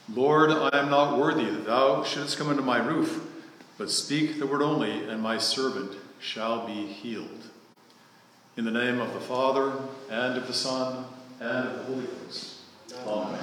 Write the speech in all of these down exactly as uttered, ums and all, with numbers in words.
Lord, I am not worthy that thou shouldest come under my roof, but speak the word only, and my servant shall be healed. In the name of the Father, and of the Son, and of the Holy Ghost. Amen.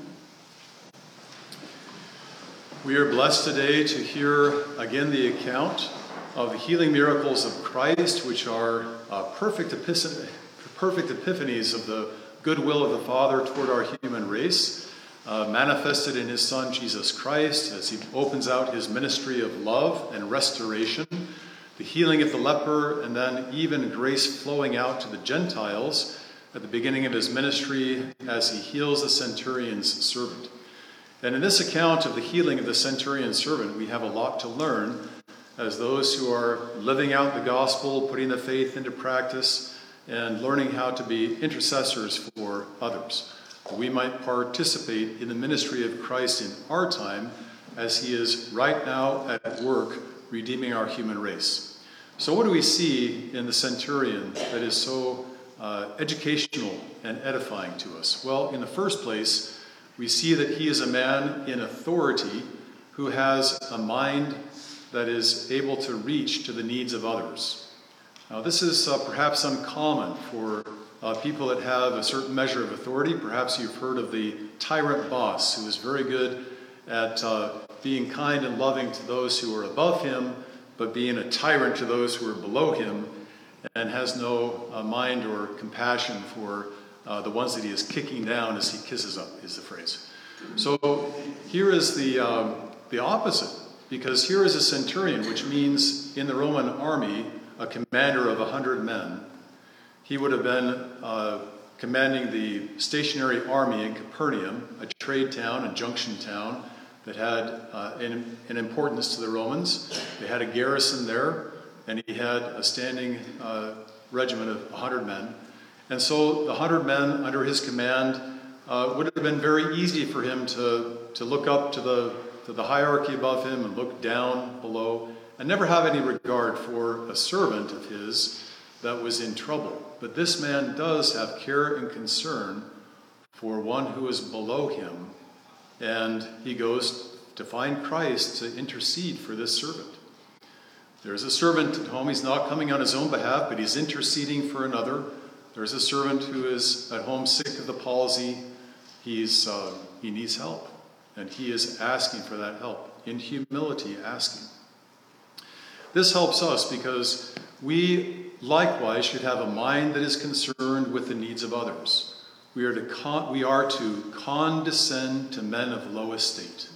We are blessed today to hear again the account of the healing miracles of Christ, which are uh, perfect, epis- perfect epiphanies of the goodwill of the Father toward our human race. Uh, manifested in his Son, Jesus Christ, as he opens out his ministry of love and restoration, the healing of the leper, and then even grace flowing out to the Gentiles at the beginning of his ministry as he heals the centurion's servant. And in this account of the healing of the centurion's servant, we have a lot to learn as those who are living out the gospel, putting the faith into practice, and learning how to be intercessors for others. We might participate in the ministry of Christ in our time as he is right now at work redeeming our human race. So what do we see in the centurion that is so uh, educational and edifying to us? Well, in the first place, we see that he is a man in authority who has a mind that is able to reach to the needs of others. Now, this is uh, perhaps uncommon for Uh, people that have a certain measure of authority. Perhaps you've heard of the tyrant boss who is very good at uh, being kind and loving to those who are above him, but being a tyrant to those who are below him, and has no uh, mind or compassion for uh, the ones that he is kicking down as he kisses up, is the phrase. So here is the, um, the opposite, because here is a centurion, which means in the Roman army, a commander of a hundred men. He would have been uh, commanding the stationary army in Capernaum, a trade town, a junction town that had uh, an, an importance to the Romans. They had a garrison there, and he had a standing uh, regiment of one hundred men. And so the one hundred men under his command uh, would have been very easy for him to, to look up to the, to the hierarchy above him and look down below and never have any regard for a servant of his that was in trouble. But this man does have care and concern for one who is below him, and he goes to find Christ to intercede for this servant. There's a servant at home. He's not coming on his own behalf, but he's interceding for another. There's a servant who is at home sick of the palsy. He's uh, he needs help, and he is asking for that help, in humility asking. This helps us because we likewise should have a mind that is concerned with the needs of others. We are to con- we are to condescend to men of low estate.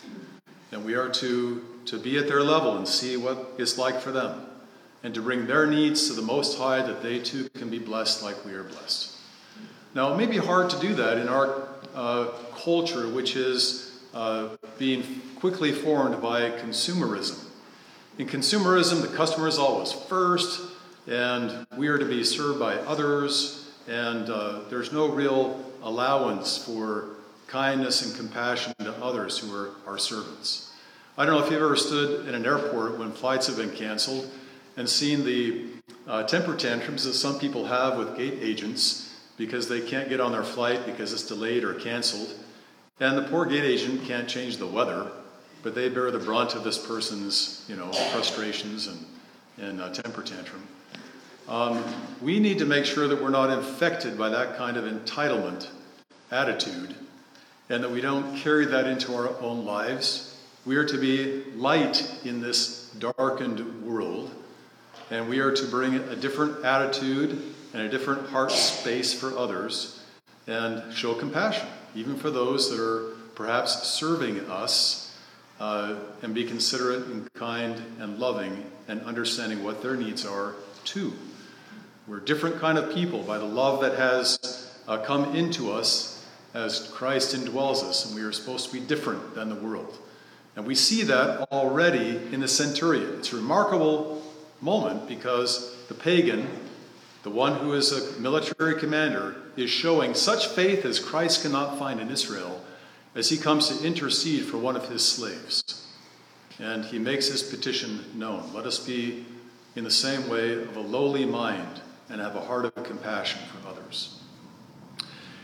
And we are to, to be at their level and see what it's like for them, and to bring their needs to the Most High that they too can be blessed like we are blessed. Now, it may be hard to do that in our uh, culture, which is uh, being quickly formed by consumerism. In consumerism, the customer is always first, and we are to be served by others, and uh, there's no real allowance for kindness and compassion to others who are our servants. I don't know if you've ever stood in an airport when flights have been canceled and seen the uh, temper tantrums that some people have with gate agents because they can't get on their flight because it's delayed or canceled, and the poor gate agent can't change the weather, but they bear the brunt of this person's, you know, frustrations and, and uh, temper tantrum. Um, we need to make sure that we're not infected by that kind of entitlement attitude, and that we don't carry that into our own lives. We are to be light in this darkened world, and we are to bring a different attitude and a different heart space for others, and show compassion, even for those that are perhaps serving us, uh, and be considerate and kind and loving and understanding what their needs are too. We're a different kind of people by the love that has uh, come into us as Christ indwells us, and we are supposed to be different than the world. And we see that already in the centurion. It's a remarkable moment because the pagan, the one who is a military commander, is showing such faith as Christ cannot find in Israel as he comes to intercede for one of his slaves. And he makes his petition known. Let us be in the same way of a lowly mind and have a heart of compassion for others.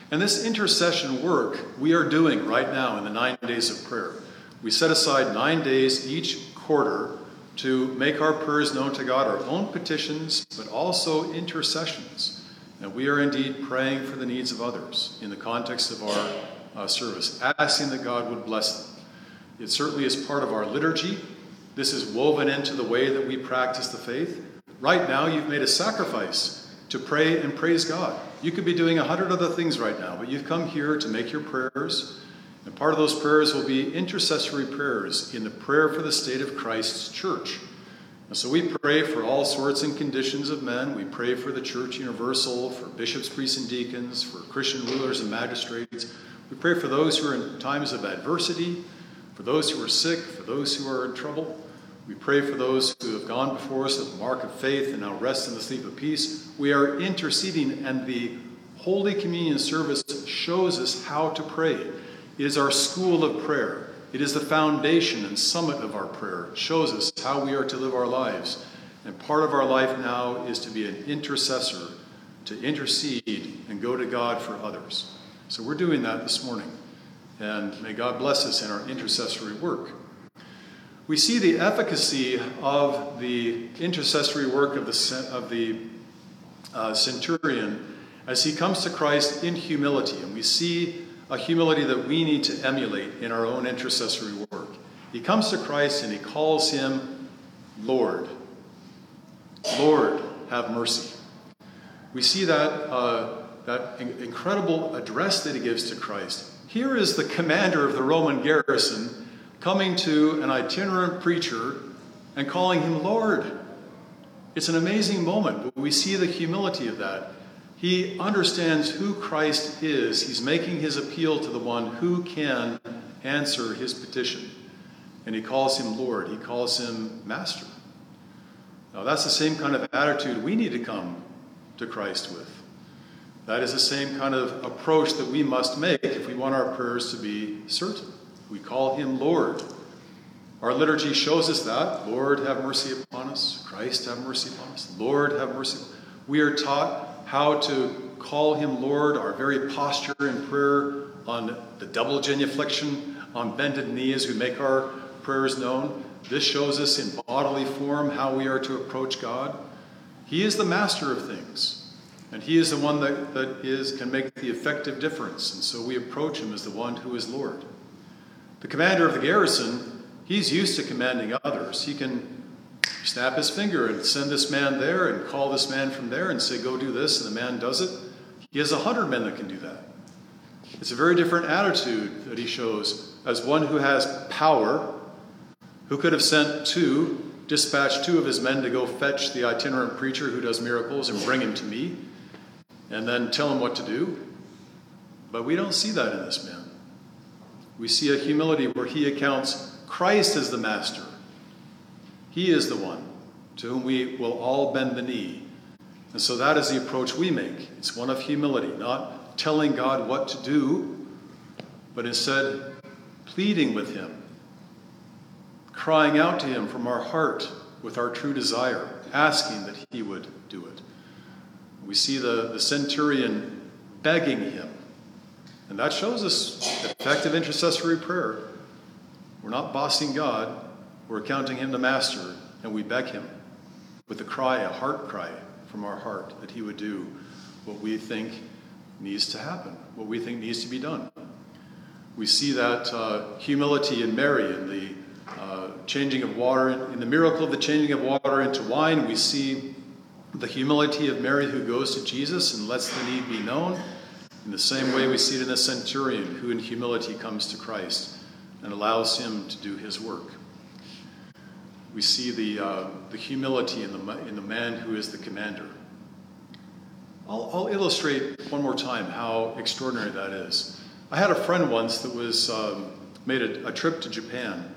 And this intercession work we are doing right now in the nine days of prayer. We set aside nine days each quarter to make our prayers known to God, our own petitions, but also intercessions. And we are indeed praying for the needs of others in the context of our uh, service, asking that God would bless them. It certainly is part of our liturgy. This is woven into the way that we practice the faith. Right now, you've made a sacrifice to pray and praise God. You could be doing a hundred other things right now, but you've come here to make your prayers. And part of those prayers will be intercessory prayers in the prayer for the state of Christ's church. And so we pray for all sorts and conditions of men. We pray for the church universal, for bishops, priests, and deacons, for Christian rulers and magistrates. We pray for those who are in times of adversity, for those who are sick, for those who are in trouble. We pray for those who have gone before us with the mark of faith and now rest in the sleep of peace. We are interceding, and the Holy Communion service shows us how to pray. It is our school of prayer. It is the foundation and summit of our prayer. It shows us how we are to live our lives. And part of our life now is to be an intercessor, to intercede and go to God for others. So we're doing that this morning. And may God bless us in our intercessory work. We see the efficacy of the intercessory work of the, of the uh, centurion as he comes to Christ in humility. And we see a humility that we need to emulate in our own intercessory work. He comes to Christ and he calls him Lord. Lord, have mercy. We see that, uh, that in- incredible address that he gives to Christ. Here is the commander of the Roman garrison coming to an itinerant preacher and calling him Lord. It's an amazing moment, but we see the humility of that. He understands who Christ is. He's making his appeal to the one who can answer his petition. And he calls him Lord. He calls him Master. Now that's the same kind of attitude we need to come to Christ with. That is the same kind of approach that we must make if we want our prayers to be certain. We call him Lord. Our liturgy shows us that. Lord, have mercy upon us. Christ, have mercy upon us. Lord, have mercy. We are taught how to call him Lord, our very posture in prayer on the double genuflection, on bended knee as we make our prayers known. This shows us in bodily form how we are to approach God. He is the master of things, and he is the one that, that is can make the effective difference. And so we approach him as the one who is Lord. The commander of the garrison, he's used to commanding others. He can snap his finger and send this man there and call this man from there and say, go do this, and the man does it. He has a hundred men that can do that. It's a very different attitude that he shows as one who has power, who could have sent two, dispatched two of his men to go fetch the itinerant preacher who does miracles and bring him to me, and then tell him what to do. But we don't see that in this man. We see a humility where he accounts Christ as the master. He is the one to whom we will all bend the knee. And so that is the approach we make. It's one of humility, not telling God what to do, but instead pleading with him, crying out to him from our heart with our true desire, asking that he would do it. We see the, the centurion begging him. And that shows us effective intercessory prayer. We're not bossing God. We're counting him the master, and we beg him with a cry, a heart cry from our heart, that he would do what we think needs to happen, what we think needs to be done. We see that uh, humility in Mary in the uh, changing of water, in the miracle of the changing of water into wine. We see the humility of Mary who goes to Jesus and lets the need be known. In the same way, we see it in the centurion who in humility comes to Christ and allows him to do his work. We see the, uh, the humility in the, in the man who is the commander. I'll, I'll illustrate one more time how extraordinary that is. I had a friend once that was um, made a, a trip to Japan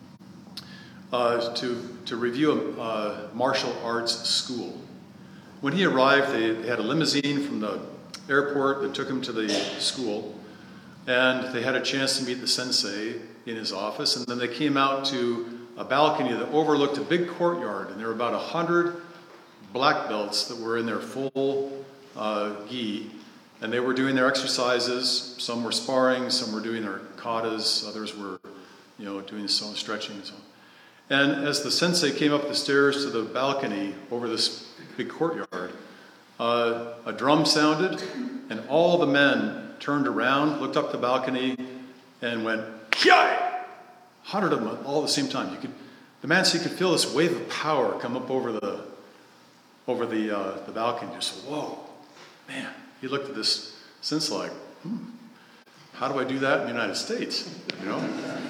uh, to, to review a uh, martial arts school. When he arrived, they, they had a limousine from the airport that took him to the school, and they had a chance to meet the sensei in his office, and then they came out to a balcony that overlooked a big courtyard, and there were about a hundred black belts that were in their full uh, gi, And they were doing their exercises. Some were sparring, some were doing their katas, others were, you know, doing some stretching and so on. And as the sensei came up the stairs to the balcony over this big courtyard, uh, a drum sounded, and all the men turned around, looked up the balcony, and went, "Kiai!" Hundred of them all at the same time. You could, the Mansi could feel this wave of power come up over the over the uh, the balcony. Just whoa, man! He looked at this sensei like, hmm, how do I do that in the United States? You know,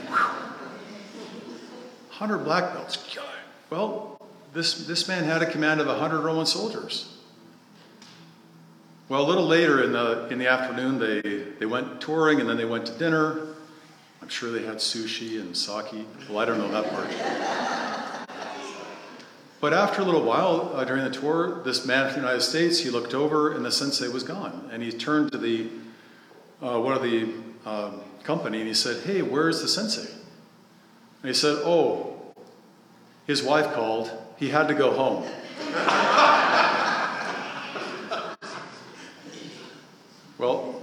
hundred black belts. Kiai. Well, this this man had a command of a hundred Roman soldiers. Well, a little later in the in the afternoon, they they went touring and then they went to dinner. I'm sure they had sushi and sake. Well, I don't know that part. But after a little while, uh, during the tour, this man from the United States, he looked over and the sensei was gone. And he turned to the uh, one of the uh, company and he said, "Hey, where's the sensei?" And he said, "Oh, his wife called. He had to go home." Well,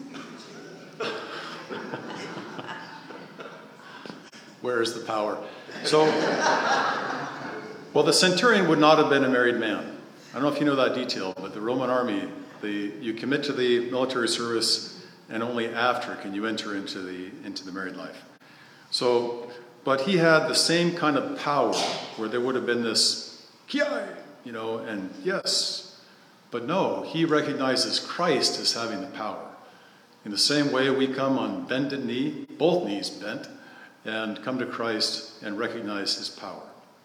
where is the power? So, well, the centurion would not have been a married man. I don't know if you know that detail, but the Roman army, the, you commit to the military service, and only after can you enter into the into the married life. So, but he had the same kind of power, where there would have been this, "Kiai," you know, and yes, but no, he recognizes Christ as having the power. In the same way, we come on bended knee, both knees bent, and come to Christ and recognize his power.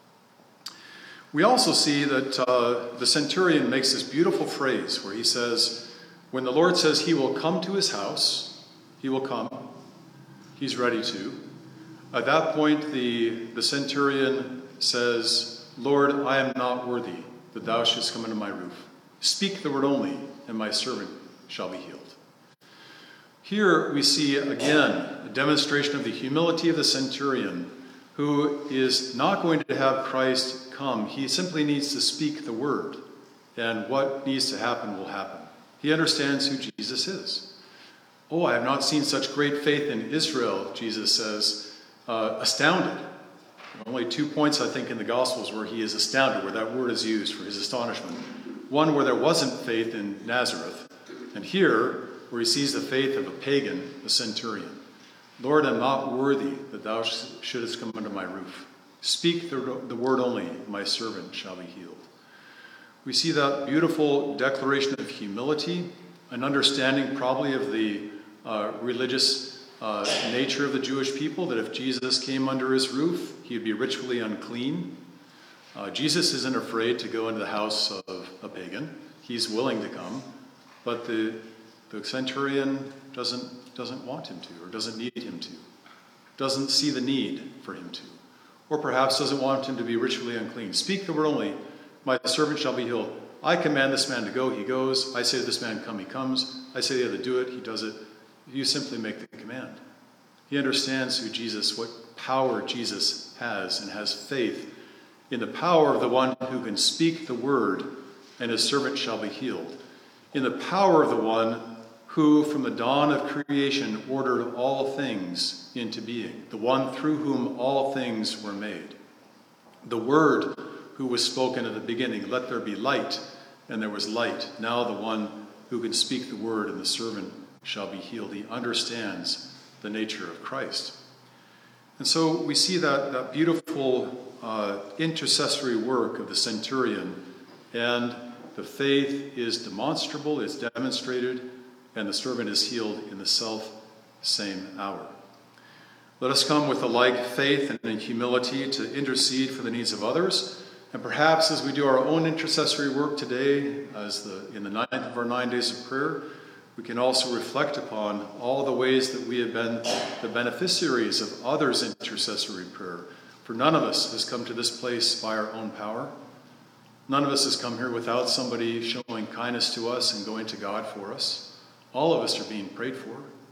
We also see that uh, the centurion makes this beautiful phrase where he says, when the Lord says he will come to his house, he will come. He's ready to. At that point, the, the centurion says, "Lord, I am not worthy that thou shouldst come into my roof. Speak the word only, and my servant shall be healed." Here we see again a demonstration of the humility of the centurion, who is not going to have Christ come. He simply needs to speak the word, and what needs to happen will happen. He understands who Jesus is. "Oh, I have not seen such great faith in Israel," Jesus says, uh, astounded. Only two points, I think, in the Gospels where he is astounded, where that word is used for his astonishment. One where there wasn't faith in Nazareth, and here where he sees the faith of a pagan, a centurion. "Lord, I'm not worthy that thou shouldest come under my roof. Speak the, the word only, my servant shall be healed." We see that beautiful declaration of humility, an understanding probably of the uh, religious uh, nature of the Jewish people, that if Jesus came under his roof, he would be ritually unclean. Uh, Jesus isn't afraid to go into the house of a pagan. He's willing to come, but the The centurion doesn't, doesn't want him to, or doesn't need him to, doesn't see the need for him to, or perhaps doesn't want him to be ritually unclean. "Speak the word only, my servant shall be healed. I command this man to go, he goes. I say to this man, come, he comes. I say the other, do it, he does it." You simply make the command. He understands who Jesus, what power Jesus has, and has faith in the power of the one who can speak the word, and his servant shall be healed. In the power of the one who from the dawn of creation ordered all things into being, the one through whom all things were made. The word who was spoken at the beginning, "Let there be light," and there was light. Now the one who can speak the word, and the servant shall be healed. He understands the nature of Christ. And so we see that, that beautiful uh, intercessory work of the centurion, and the faith is demonstrable, is demonstrated, and the servant is healed in the self-same hour. Let us come with a like faith and in humility to intercede for the needs of others. And perhaps as we do our own intercessory work today, as the in the ninth of our nine days of prayer, we can also reflect upon all the ways that we have been the beneficiaries of others' intercessory prayer. For none of us has come to this place by our own power. None of us has come here without somebody showing kindness to us and going to God for us. All of us are being prayed for.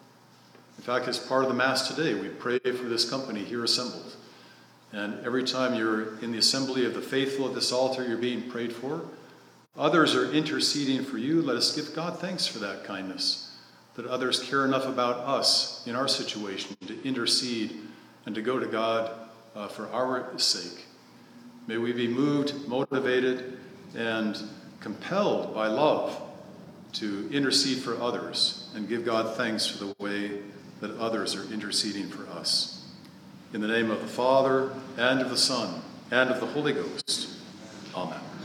In fact, as part of the Mass today, we pray for this company here assembled. And every time you're in the assembly of the faithful at this altar, you're being prayed for. others are interceding for you, let us give God thanks for that kindness, that others care enough about us in our situation to intercede and to go to God uh, for our sake. May we be moved, motivated, and compelled by love to intercede for others and give God thanks for the way that others are interceding for us. In the name of the Father, and of the Son, and of the Holy Ghost. Amen.